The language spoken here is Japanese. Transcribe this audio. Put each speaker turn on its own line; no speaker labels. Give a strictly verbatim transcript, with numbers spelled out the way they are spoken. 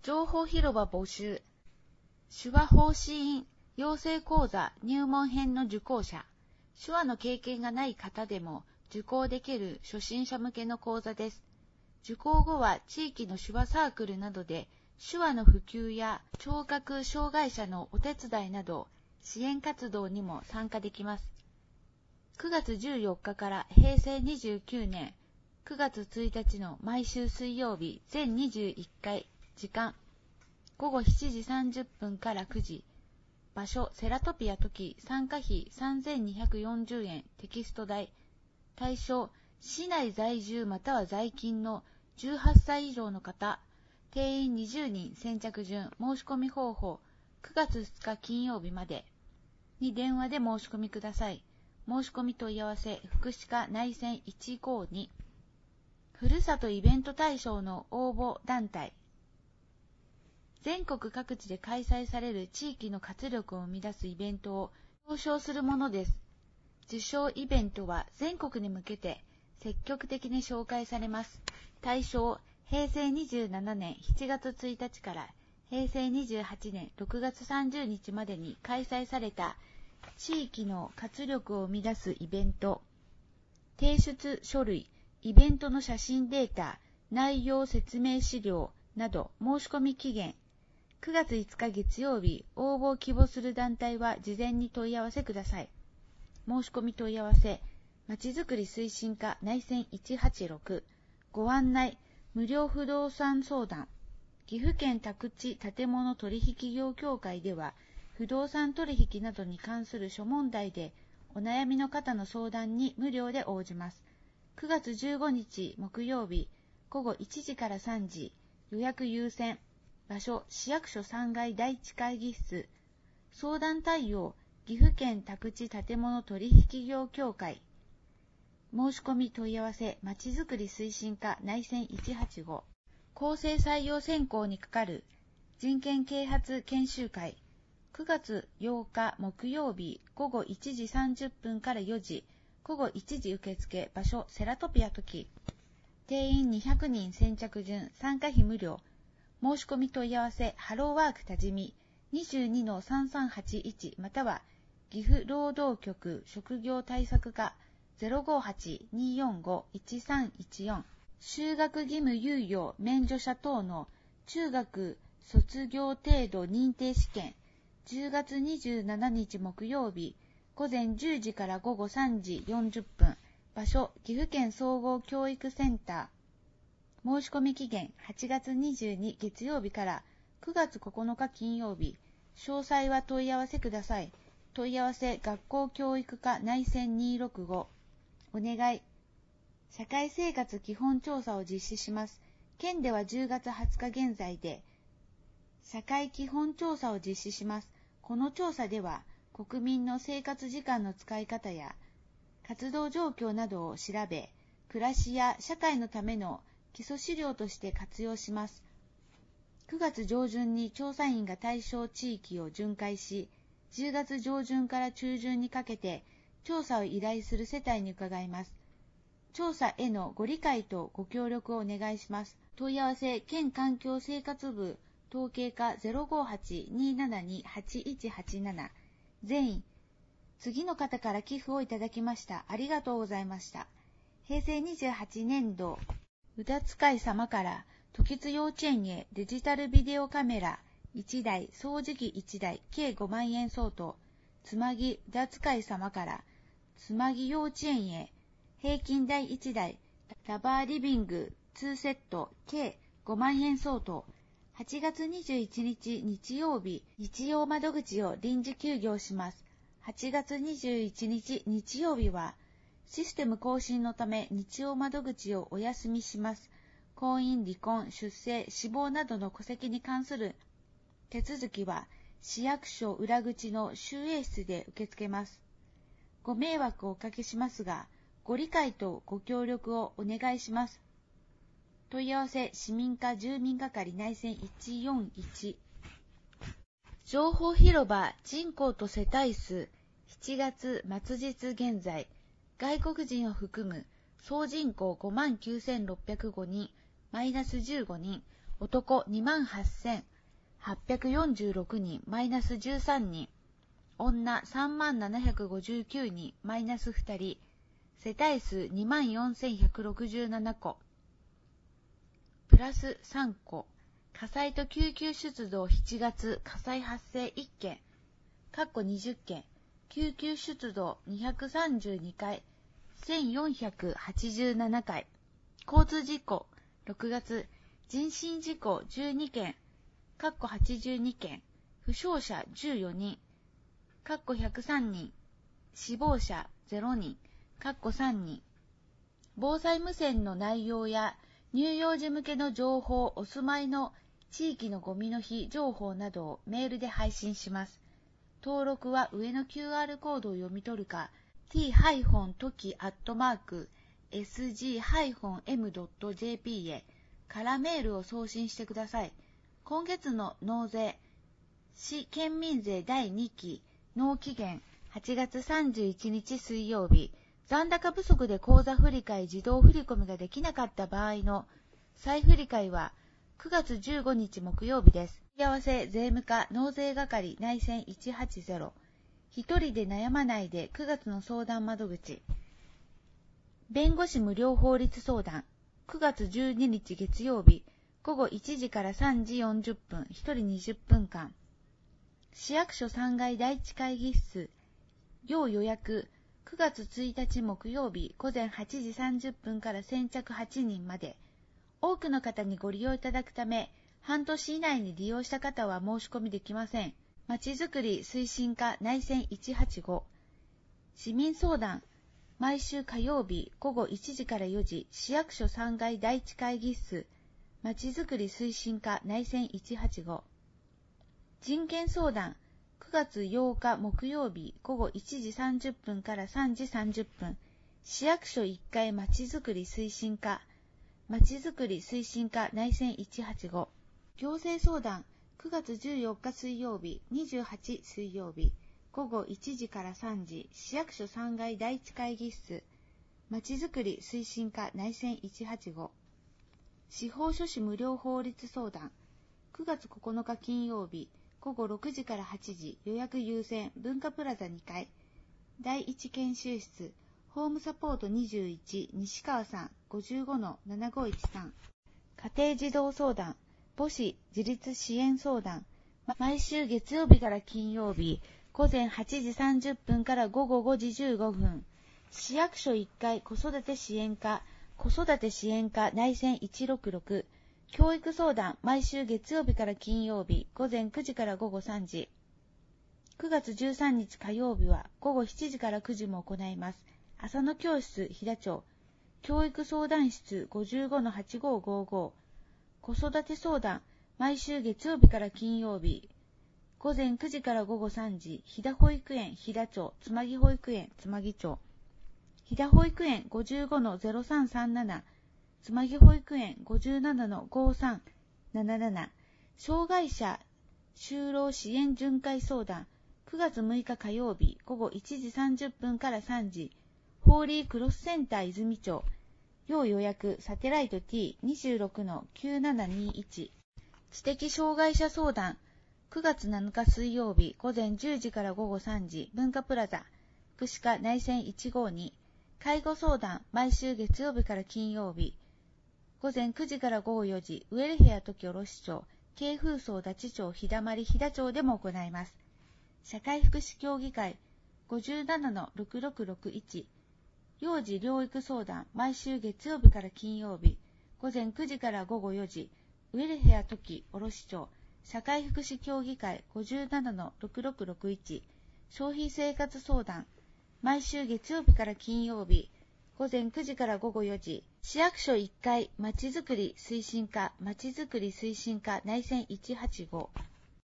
情報広場募集。手話法師院養成講座入門編の受講者。手話の経験がない方でも受講できる初心者向けの講座です。受講後は地域の手話サークルなどで手話の普及や聴覚障害者のお手伝いなど支援活動にも参加できます。くがつじゅうよっかからへいせいにじゅうきゅうねんくがつついたちの毎週水曜日全にじゅういっかい、時間ごごしちじさんじゅっぷんからくじ、場所セラトピア時、参加費さんぜんにひゃくよんじゅうえん、テキスト代、対象市内在住または在勤のじゅうはっさい以上の方、定員にじゅうにん、先着順、申し込み方法くがつふつか金曜日までに電話で申し込みください。申し込み問い合わせ福祉課内線いちごに。ふるさとイベント大賞の応募団体。全国各地で開催される地域の活力を生み出すイベントを表彰するものです。受賞イベントは全国に向けて積極的に紹介されます。対象、へいせいにじゅうななねんしちがつついたちからへいせいにじゅうはちねんろくがつさんじゅうにちまでに開催された地域の活力を生み出すイベント。提出書類、イベントの写真データ、内容説明資料など申し込み期限。くがついつか月曜日、応募を希望する団体は事前に問い合わせください。申し込み問い合わせ、まちづくり推進課内線いちはちろく、ご案内、無料不動産相談。岐阜県宅地建物取引業協会では、不動産取引などに関する諸問題でお悩みの方の相談に無料で応じます。くがつじゅうごにち木曜日、ごごいちじからさんじ、予約優先。場所、市役所さんがいだいいち会議室。相談対応、岐阜県宅地建物取引業協会。申し込み問い合わせ、まちづくり推進課内線いちはちご。公正採用選考にかかる人権啓発研修会。くがつようか木曜日、ごごいちじさんじゅっぷんからよじ、ごごいちじ受付、場所セラトピア時。定員にひゃくにん、先着順、参加費無料。申し込み問い合わせ、ハローワーク多治見 にじゅうにのさんさんはちいち または岐阜労働局職業対策課 ゼロごはち にーよんご いちさんいちよん。就学義務猶予免除者等の中学卒業程度認定試験。じゅうがつにじゅうしちにち木曜日、午前じゅうじからごごさんじよんじゅっぷん。場所、岐阜県総合教育センター。申し込み期限はちがつにじゅうに月曜日からくがつここのか金曜日。詳細は問い合わせください。問い合わせ学校教育課内線にーろくご。お願い。社会生活基本調査を実施します。県ではじゅうがつはつか現在で社会基本調査を実施します。この調査では国民の生活時間の使い方や活動状況などを調べ、暮らしや社会のための基礎資料として活用します。くがつ上旬に調査員が対象地域を巡回し、じゅうがつ上旬から中旬にかけて調査を依頼する世帯に伺います。調査へのご理解とご協力をお願いします。問い合わせ、県環境生活部統計課 ゼロごはち にーななに はちいちはちなな。全員、次の方から寄付をいただきました。ありがとうございました。へいせいにじゅうはちねんど、うだつかい様から時津幼稚園へデジタルビデオカメラいちだい、掃除機いちだい、計ごまんえん相当。つまぎうだつかい様からつまぎ幼稚園へ平均台いちだい、ラバーリビングにセット、計ごまんえん相当。はちがつにじゅういちにち日曜日、日曜窓口を臨時休業します。はちがつにじゅういちにち日曜日は、システム更新のため日曜窓口をお休みします。婚姻、離婚、出生、死亡などの戸籍に関する手続きは、市役所裏口の集英室で受け付けます。ご迷惑をおかけしますが、ご理解とご協力をお願いします。問い合わせ、市民課住民係内線いちよんいち。情報広場人口と世帯数、しちがつ末日現在、外国人を含む総人口 ごまんきゅうせんろっぴゃくごにん、マイナスじゅうごにん、 男 にまんはっせんはっぴゃくよんじゅうろくにんマイナスじゅうさんにん、女 さんまんななひゃくごじゅうきゅうにんマイナスふたり、世帯数 にまんよんせんひゃくろくじゅうななこ、プラスさんこ、火災と救急出動しちがつ火災発生いっけん、かっこにじゅっけん、救急出動にひゃくさんじゅうにかい、せんよんひゃくはちじゅうななかい、交通事故ろくがつ人身事故じゅうにけん、かっこはちじゅうにけん、負傷者じゅうよにん、かっこひゃくさんにん、死亡者ゼロにん、かっこさんにん。防災無線の内容や乳幼児向けの情報、お住まいの地域のゴミの日情報などをメールで配信します。登録は上の キューアール コードを読み取るか、ティートキ アットマーク エスジーエムドットジェーピー へからメールを送信してください。今月の納税、市県民税だいにき、納期限はちがつさんじゅういちにち水曜日、残高不足で口座振替自動振込ができなかった場合の再振替はくがつじゅうごにち木曜日です。問い合わせ税務課納税係内線いちはちゼロ、一人で悩まないでくがつの相談窓口、弁護士無料法律相談、くがつじゅうににち月曜日、ごごいちじからさんじよんじゅっぷん、ひとりにじゅっぷんかん。市役所さんがいだいいち会議室、要予約、くがつついたち木曜日、午前はちじさんじゅっぷんから先着はちにんまで。多くの方にご利用いただくため、半年以内に利用した方は申し込みできません。まちづくり推進課内線いちはちご。市民相談、毎週火曜日午後いちじからよじ、市役所さんがいだいいち会議室、まちづくり推進課内線いちはちご。人権相談、くがつようか木曜日午後いちじさんじゅっぷんからさんじさんじゅっぷん、市役所いっかいまちづくり推進課、まちづくり推進課内線いちはちご。行政相談、くがつじゅうよっか水曜日、にじゅうはち水曜日、ごごいちじからさんじ、市役所さんがいだいいち会議室、まちづくり推進課内線いちはちご。司法書士無料法律相談、くがつここのか金曜日、ごごろくじからはちじ、予約優先、文化プラザにかい、だいいち研修室、ホームサポートにじゅういち、西川さん、ごじゅうごのななごいちさん。家庭児童相談、母子自立支援相談、毎週月曜日から金曜日、午前はちじさんじゅっぷんからごごごじじゅうごふん、市役所いっかい子育て支援課、子育て支援課内線いちろくろく、教育相談、毎週月曜日から金曜日、午前くじからごごさんじ。くがつじゅうさんにち火曜日はごごしちじからくじも行います。浅野教室、飛騨町。教育相談室 ごじゅうごのはちごごご。子育て相談、毎週月曜日から金曜日、午前くじからごごさんじ、飛騨保育園、飛騨町、つまぎ保育園、つまぎ町。飛騨保育園 ごじゅうごのゼロさんさんなな。つまぎ保育園 ごじゅうななのごさんなななな。障害者就労支援巡回相談、くがつむいか火曜日午後いちじさんじゅっぷんからさんじ、ホーリークロスセンター泉町、要予約サテライト ティーにじゅうろくのきゅうななにいち。知的障害者相談、くがつなのか水曜日午前じゅうじからごごさんじ、文化プラザ、串川内線いちごに。介護相談、毎週月曜日から金曜日、午前くじからごごよじ、ウエルヘア時卸町、京風荘立ち町、日だまり飛騨町でも行います。社会福祉協議会 ごじゅうななのろくろくろくいち。幼児療育相談、毎週月曜日から金曜日、午前くじからごごよじ、ウエルヘア時卸町、社会福祉協議会 ごじゅうななのろくろくろくいち。消費生活相談、毎週月曜日から金曜日、午前くじからごごよじ、市役所いっかいまちづくり推進課まちづくり推進課内線いちはちご。